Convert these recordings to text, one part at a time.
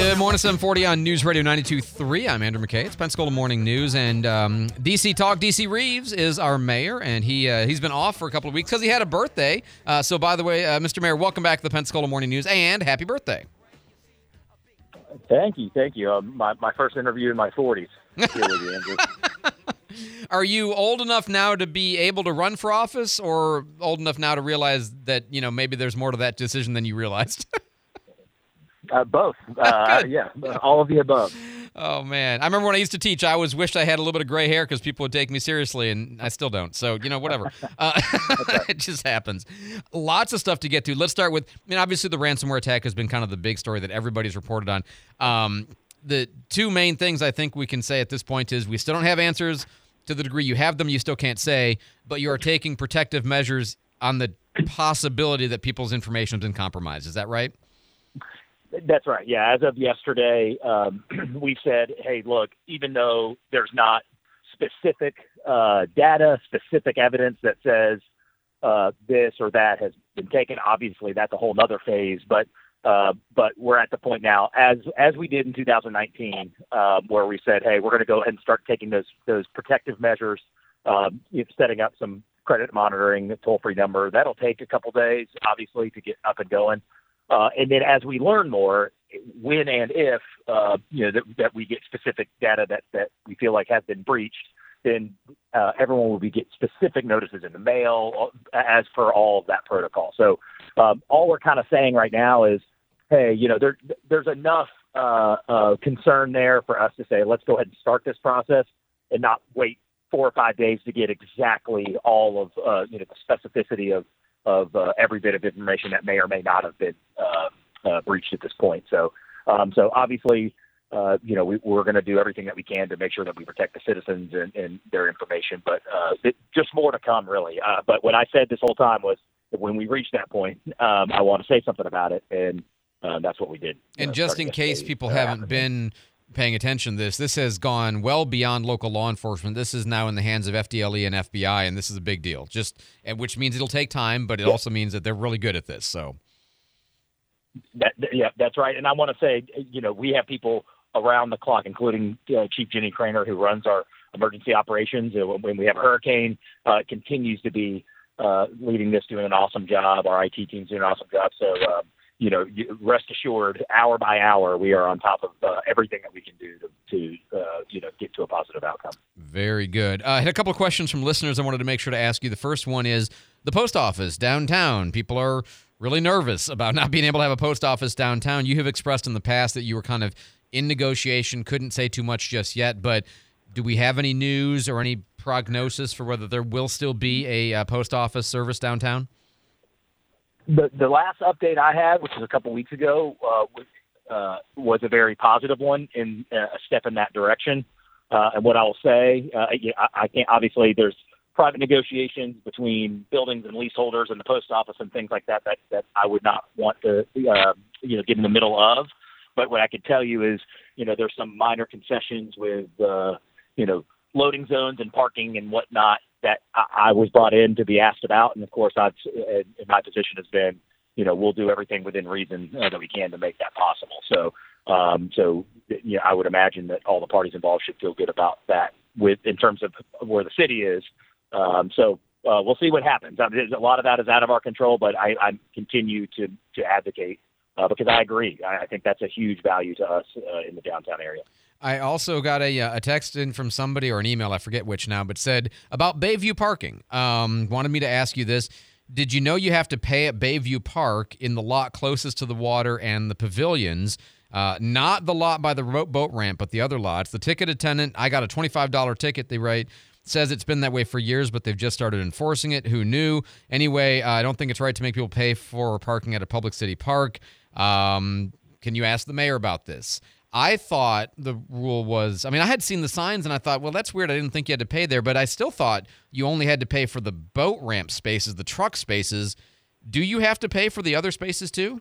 Good morning, 740 on News Radio 92.3. I'm Andrew McKay. It's Pensacola Morning News, and DC Talk. DC Reeves is our mayor, and he's been off for a couple of weeks because he had a birthday. So, by the way, Mr. Mayor, welcome back to the Pensacola Morning News, and happy birthday. Thank you. My first interview in my 40s. Here with you, Andrew. Are you old enough now to be able to run for office, or old enough now to realize that maybe there's more to that decision than you realized? Both. Yeah, all of the above. Oh, man. I remember when I used to teach, I always wished I had a little bit of gray hair because people would take me seriously, and I still don't. So, whatever. It just happens. Lots of stuff to get to. Let's start with, obviously the ransomware attack has been kind of the big story that everybody's reported on. The two main things I think we can say at this point is we still don't have answers. To the degree you have them, you still can't say, but you are taking protective measures on the possibility that people's information has been compromised. Is that right? That's right. Yeah. As of yesterday, we said, hey, look, even though there's not specific data, specific evidence that says this or that has been taken, obviously that's a whole nother phase. But we're at the point now, as we did in 2019, where we said, hey, we're going to go ahead and start taking those protective measures, setting up some credit monitoring, the toll-free number. That'll take a couple days, obviously, to get up and going. And then as we learn more, when and if, that we get specific data that we feel like has been breached, then everyone will get specific notices in the mail as per all of that protocol. So all we're kind of saying right now is, hey, there's enough concern there for us to say, let's go ahead and start this process and not wait 4 or 5 days to get exactly all of the specificity of every bit of information that may or may not have been breached at this point. So obviously, we're going to do everything that we can to make sure that we protect the citizens and their information, but just more to come, really. But what I said this whole time was that when we reach that point, I want to say something about it, and that's what we did. And just in case people haven't been paying attention to this has gone well beyond local law enforcement. This is now in the hands of FDLE and FBI, and this is a big deal. Which means it'll take time, but it also means that they're really good at this. So, that's right. And I want to say, we have people around the clock, including Chief Jenny Craner, who runs our emergency operations. When we have a hurricane, continues to be leading this, doing an awesome job. Our IT team's doing an awesome job. So, rest assured, hour by hour, we are on top of everything that we can do to get to a positive outcome. Very good. I had a couple of questions from listeners I wanted to make sure to ask you. The first one is the post office downtown. People are really nervous about not being able to have a post office downtown. You have expressed in the past that you were kind of in negotiation, couldn't say too much just yet, but do we have any news or any prognosis for whether there will still be a post office service downtown? The last update I had, which was a couple weeks ago, was a very positive one in a step in that direction. And what I will say, I can't. Obviously, there's private negotiations between buildings and leaseholders and the post office and things like that I would not want to get in the middle of. But what I can tell you is, there's some minor concessions with loading zones and parking and whatnot that I was brought in to be asked about. And of course, my position has been, we'll do everything within reason that we can to make that possible. So, I would imagine that all the parties involved should feel good about that in terms of where the city is. We'll see what happens. A lot of that is out of our control, but I continue to advocate because I agree. I think that's a huge value to us in the downtown area. I also got a text in from somebody or an email, I forget which now, but said about Bayview parking. Wanted me to ask you this. Did you know you have to pay at Bayview Park in the lot closest to the water and the pavilions, not the lot by the boat ramp, but the other lots? The ticket attendant, I got a $25 ticket, they write, says it's been that way for years, but they've just started enforcing it. Who knew? Anyway, I don't think it's right to make people pay for parking at a public city park. Can you ask the mayor about this? I thought the rule was, I had seen the signs and I thought, well, that's weird. I didn't think you had to pay there, but I still thought you only had to pay for the boat ramp spaces, the truck spaces. Do you have to pay for the other spaces too?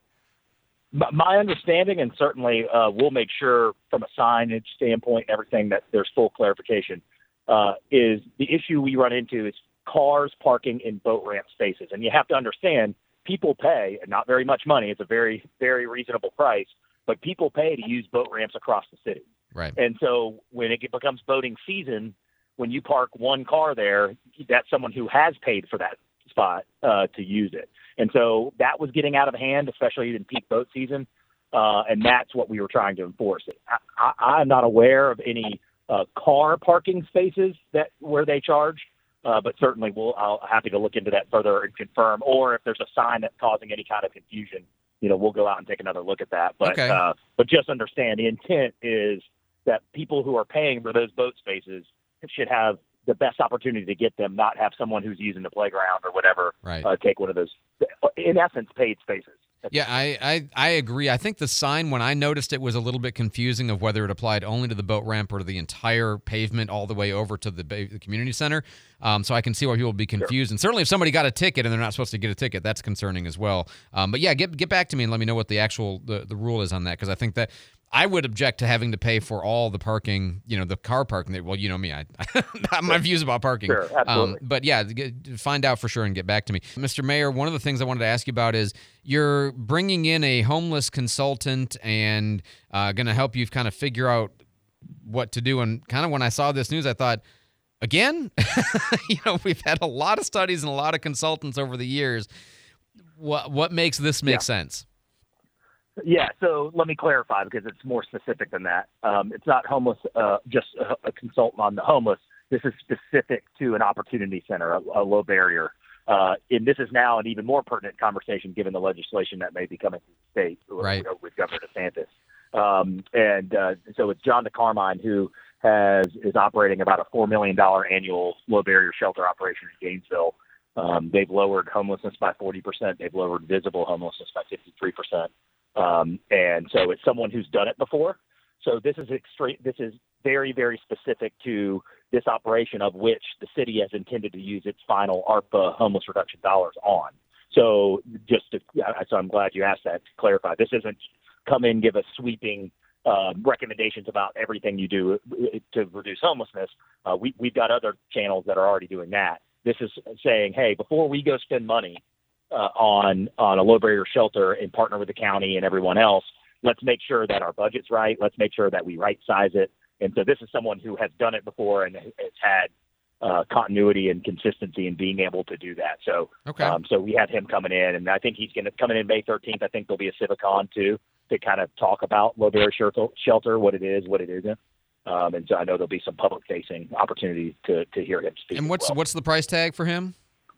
My understanding, and certainly we'll make sure from a signage standpoint and everything that there's full clarification, is the issue we run into is cars parking in boat ramp spaces. And you have to understand, people pay, and not very much money, it's a very, very reasonable price, but people pay to use boat ramps across the city. Right. And so when it becomes boating season, when you park one car there, that's someone who has paid for that spot to use it. And so that was getting out of hand, especially in peak boat season. And that's what we were trying to enforce. I'm not aware of any car parking spaces where they charge, but certainly I'll happy to look into that further and confirm. Or if there's a sign that's causing any kind of confusion, we'll go out and take another look at that. But okay. But just understand the intent is that people who are paying for those boat spaces should have the best opportunity to get them, not have someone who's using the playground or whatever take one of those, in essence, paid spaces. Yeah, I agree. I think the sign, when I noticed it, was a little bit confusing of whether it applied only to the boat ramp or to the entire pavement all the way over to the community center. So I can see why people would be confused. Sure. And certainly if somebody got a ticket and they're not supposed to get a ticket, that's concerning as well. But yeah, get back to me and let me know what the actual the rule is on that, because I think that I would object to having to pay for all the parking, the car parking. Well, you know me, I my views about parking. Sure, absolutely. But yeah, find out for sure and get back to me. Mr. Mayor, one of the things I wanted to ask you about is you're bringing in a homeless consultant and going to help you kind of figure out what to do. And kind of when I saw this news, I thought, again, we've had a lot of studies and a lot of consultants over the years. What makes this make sense? Yeah, so let me clarify, because it's more specific than that. It's not homeless, just a consultant on the homeless. This is specific to an opportunity center, a low barrier. And this is now an even more pertinent conversation given the legislation that may be coming to the state with Governor DeSantis. So it's John DeCarmine, who is operating about a $4 million annual low barrier shelter operation in Gainesville. They've lowered homelessness by 40%. They've lowered visible homelessness by 53%. And so it's someone who's done it before. So this is very, very specific to this operation, of which the city has intended to use its final ARPA homeless reduction dollars on. So so I'm glad you asked that, to clarify. This isn't come in, give us sweeping recommendations about everything you do to reduce homelessness. We've got other channels that are already doing that. This is saying, hey, before we go spend money on a low barrier shelter and partner with the county and everyone else, let's make sure that our budget's right. Let's make sure that we right size it. And so this is someone who has done it before and has had continuity and consistency in being able to do that. So, so we have him coming in, and I think he's going to come in May 13th. I think there'll be a Civicon too, to kind of talk about low barrier shelter, what it is, what it isn't. And so I know there'll be some public facing opportunity to hear him speak. And what's the price tag for him?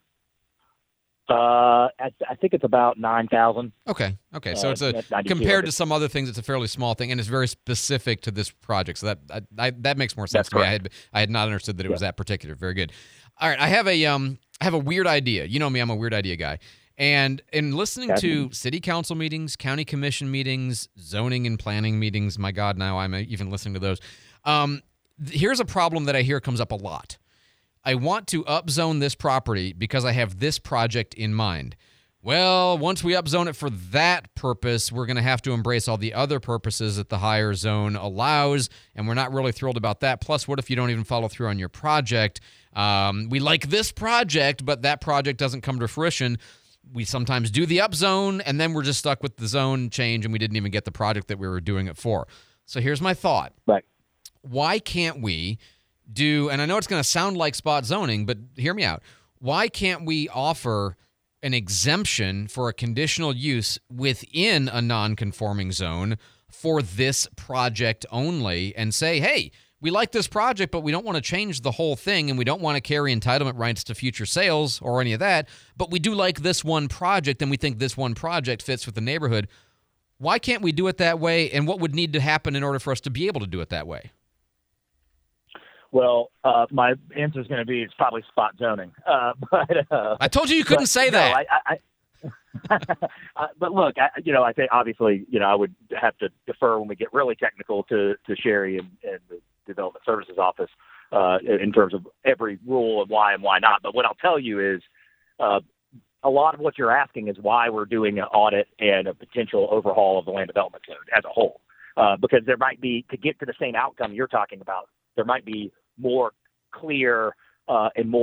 I think it's about $9,000. Okay. So it's compared to some other things, it's a fairly small thing, and it's very specific to this project. So that makes more sense to me. I had not understood that it was that particular. Very good. All right, I have a weird idea. You know me, I'm a weird idea guy. And in listening to city council meetings, county commission meetings, zoning and planning meetings, my God, now I'm even listening to those. Here's a problem that I hear comes up a lot. I want to upzone this property because I have this project in mind. Well, once we upzone it for that purpose, we're going to have to embrace all the other purposes that the higher zone allows, and we're not really thrilled about that. Plus, what if you don't even follow through on your project? We like this project, but that project doesn't come to fruition. We sometimes do the upzone, and then we're just stuck with the zone change, and we didn't even get the project that we were doing it for. So here's my thought. Right. Why can't we do, and I know it's going to sound like spot zoning, but hear me out. Why can't we offer an exemption for a conditional use within a non-conforming zone for this project only and say, hey, we like this project, but we don't want to change the whole thing, and we don't want to carry entitlement rights to future sales or any of that, but we do like this one project, and we think this one project fits with the neighborhood. Why can't we do it that way, and what would need to happen in order for us to be able to do it that way? Well, my answer is going to be it's probably spot zoning. I told you couldn't say that. But look, I think obviously, I would have to defer when we get really technical to Sherry and the Development Services Office in terms of every rule and why not. But what I'll tell you is a lot of what you're asking is why we're doing an audit and a potential overhaul of the Land Development Code as a whole. Because there might be, to get to the same outcome you're talking about, there might be more clear and more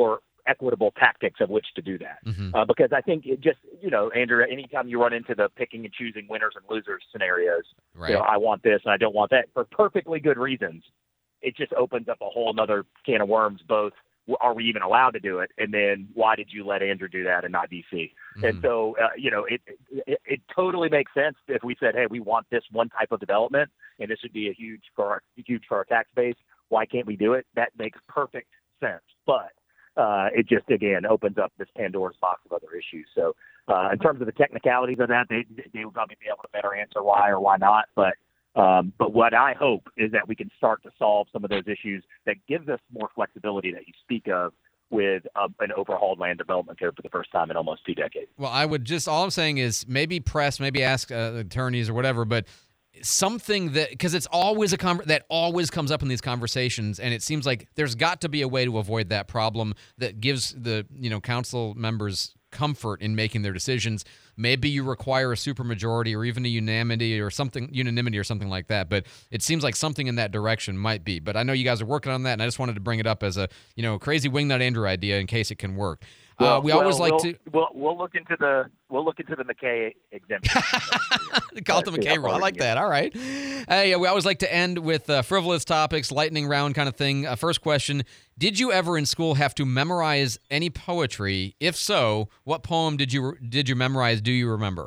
equitable tactics of which to do that. Because I think it just, Andrew, anytime you run into the picking and choosing winners and losers scenarios, right. I want this and I don't want that for perfectly good reasons. It just opens up a whole nother can of worms, both are we even allowed to do it? And then why did you let Andrew do that and not DC? And so, it totally makes sense if we said, hey, we want this one type of development and this would be huge for our tax base. Why can't we do it? That makes perfect sense. But it just, again, opens up this Pandora's box of other issues. So in terms of the technicalities of that, they would probably be able to better answer why or why not. But what I hope is that we can start to solve some of those issues that gives us more flexibility that you speak of with an overhauled land development code for the first time in almost 2 decades. Well, all I'm saying is maybe ask attorneys or whatever, but something that, because it's always that always comes up in these conversations, and it seems like there's got to be a way to avoid that problem that gives the council members comfort in making their decisions. Maybe you require a supermajority or even a unanimity or something like that. But it seems like something in that direction might be. But I know you guys are working on that, and I just wanted to bring it up as a crazy wingnut Andrew idea in case it can work. We'll look into the McKay exemption. Call it the McKay rule. I like that. All right. Hey, we always like to end with frivolous topics, lightning round kind of thing. First question: did you ever in school have to memorize any poetry? If so, what poem did you memorize? Do you remember?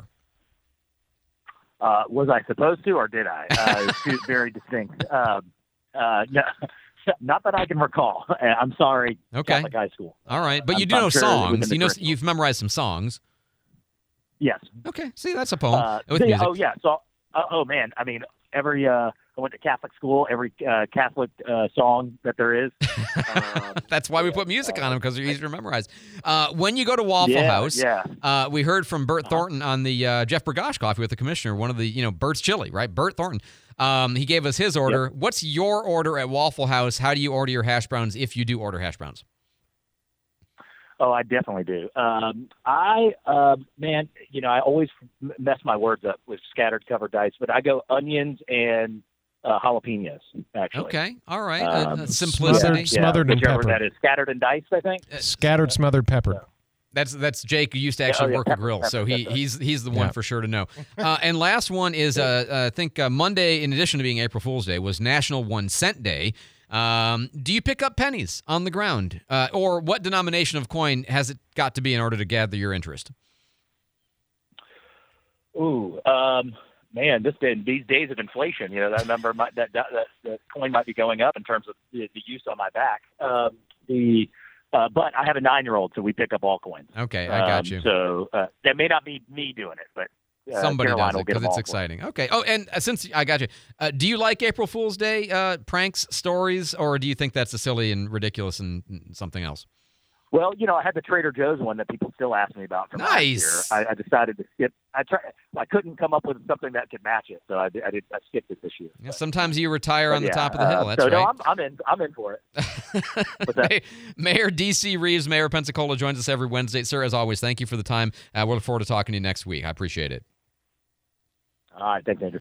Was I supposed to, or did I? Two very distinct. No. Not that I can recall. I'm sorry. Okay. Catholic high school. All right, but you do know songs. You've memorized some songs. Yes. Okay. See, that's a poem with music. Oh yeah. So, man. I mean, I went to Catholic school. Every Catholic song that there is. That's why we put music on them, because they're easier to memorize. When you go to Waffle House, we heard from Bert Thornton on the Jeff Bergosh Coffee with the Commissioner. One of the Bert's Chili, right? Bert Thornton. He gave us his order. Yep. What's your order at Waffle House? How do you order your hash browns, if you do order hash browns? Oh, I definitely do. I always mess my words up with scattered covered dice, but I go onions and jalapenos, actually. Okay. All right. Simplicity. Smothered and peppered. That is scattered and diced, I think. Scattered, smothered, peppered. That's Jake, who used to actually work a grill, so he's the one for sure to know. And last one is I think Monday, in addition to being April Fool's Day, was National 1 Cent Day. Do you pick up pennies on the ground, or what denomination of coin has it got to be in order to gather your interest? Ooh, man, these days of inflation, that number that coin might be going up in terms of the use on my back. But I have a 9-year-old, so we pick up all coins. Okay, I got you. So that may not be me doing it, but somebody Caroline does it because it's exciting. Okay. Oh, and since I got you, do you like April Fool's Day pranks, stories, or do you think that's a silly and ridiculous and something else? Well, I had the Trader Joe's one that people still ask me about from last year. I decided to skip. I couldn't come up with something that could match it, so I skipped it this year. Yeah, sometimes you retire on the top of the hill. That's right. No, I'm in for it. Mayor D.C. Reeves, Mayor of Pensacola, joins us every Wednesday. Sir, as always, thank you for the time. We'll look forward to talking to you next week. I appreciate it. All right. Thanks, Andrew.